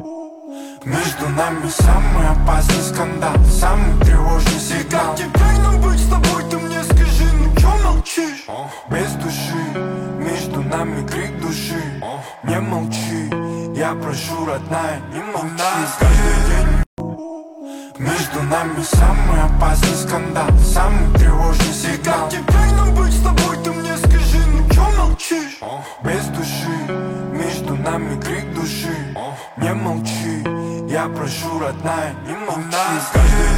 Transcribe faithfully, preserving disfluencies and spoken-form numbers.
Между нами самый опасный скандал, самый тревожный сигнал. Как теперь нам быть с тобой, ты мне скажи, ну чё молчишь? Без души, между нами крик души. Не молчи, я прошу, родная, не молчи. Каждый день между нами самый опасный скандал, самый тревожный сигнал. Как теперь нам быть с тобой, ты мне скажи, ну чё молчишь? Без души, между нами крик души. Не молчи, я прошу, родная, не молчи.